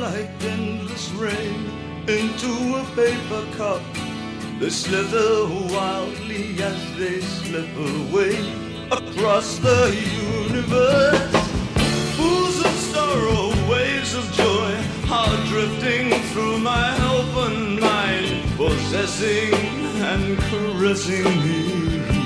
like endless rain into a paper cup. They slither wildly as they slip away across the universe. Pools of sorrow, waves of joy are drifting through my open mind, possessing and caressing me.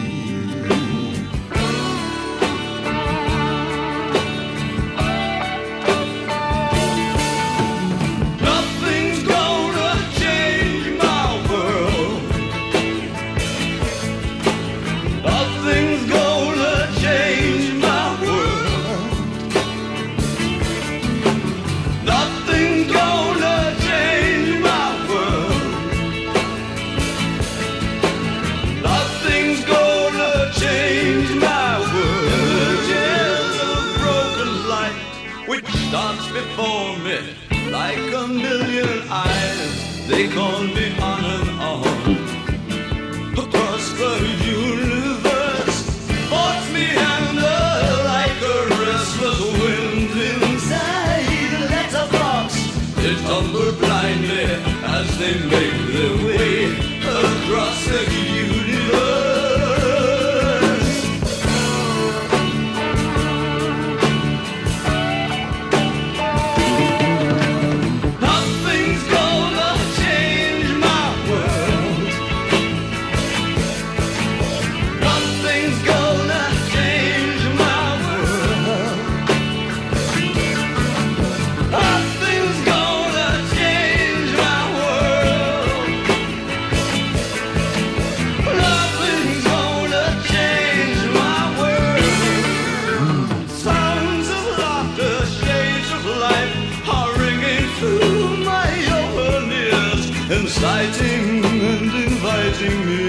Dance before me like a million eyes. They call me on and on across the universe. Force me under like a restless wind inside a letterbox. They tumble blindly as they make their way across the universe. Inciting and inviting me.